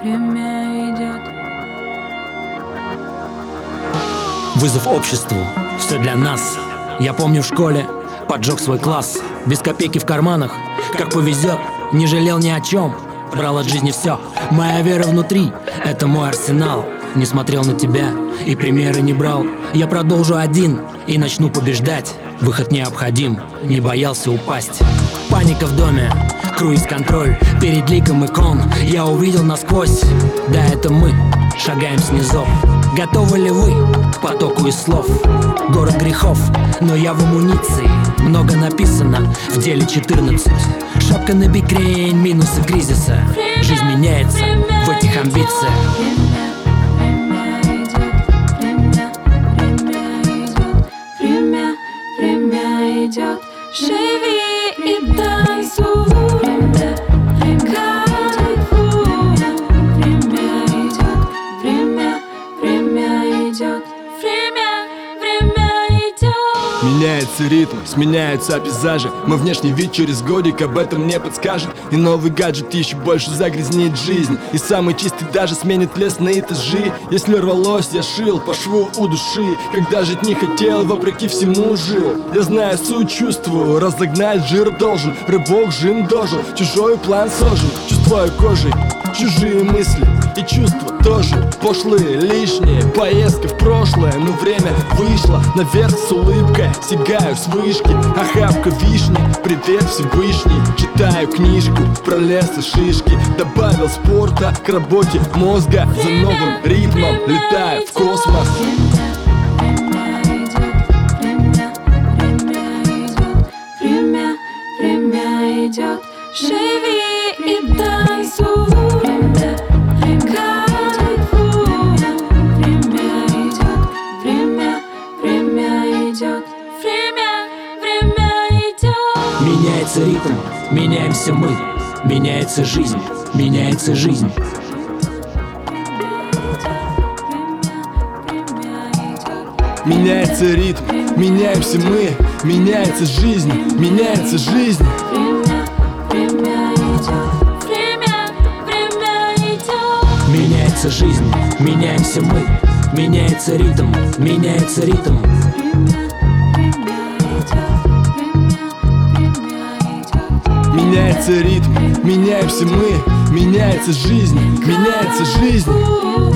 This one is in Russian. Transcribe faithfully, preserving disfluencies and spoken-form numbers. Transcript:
время идет. Вызов обществу, все для нас. Я помню в школе, поджег свой класс. Без копейки в карманах, как повезет. Не жалел ни о чем, брал от жизни все. Моя вера внутри, это мой арсенал. Не смотрел на тебя и примеры не брал. Я продолжу один и начну побеждать. Выход необходим, не боялся упасть. Паника в доме, круиз-контроль. Перед ликом икон я увидел насквозь. Да, это мы, шагаем снизу. Готовы ли вы к потоку из слов? Город грехов, но я в амуниции. Много написано в деле четырнадцать. Шапка на бикрень, минусы кризиса. Жизнь меняется в этих амбициях. Время идет, живи и танцуй, кайфуй. Время идет, время, время идет, время, время идет. Меняется ритм, сменяются пейзажи. Мой внешний вид через годик об этом не подскажет. И новый гаджет еще больше загрязнит жизнь. И самый чистый даже сменит лес на этажи. Если рвалось, я шил по шву у души. Когда жить не хотел, вопреки всему жил. Я знаю суть, чувствую, разогнать жир должен. Рыбок жим дожил, чужой план сожен. Чувствую кожей чужие мысли и чувства тоже пошлые, лишние. Поездка в прошлое, но время вышло наверх с улыбкой. Сигаю с вышки, охапка вишни. Привет Всевышний, читаю книжку про лес и шишки. Добавил спорта к работе мозга. За новым ритмом летаю в космос. Время, время идет, живи и танцуй. Кайфуй. Время идет, время, время идет, время, время идет. Меняется ритм, меняемся мы. Меняется жизнь, меняется жизнь. Меняется ритм, меняемся мы. Меняется жизнь, меняется жизнь. Время, время идет, время, время идет. Меняется жизнь, меняемся мы. Меняется ритм, меняется ритм. Меняется ритм, меняемся мы. Меняется жизнь, меняется жизнь.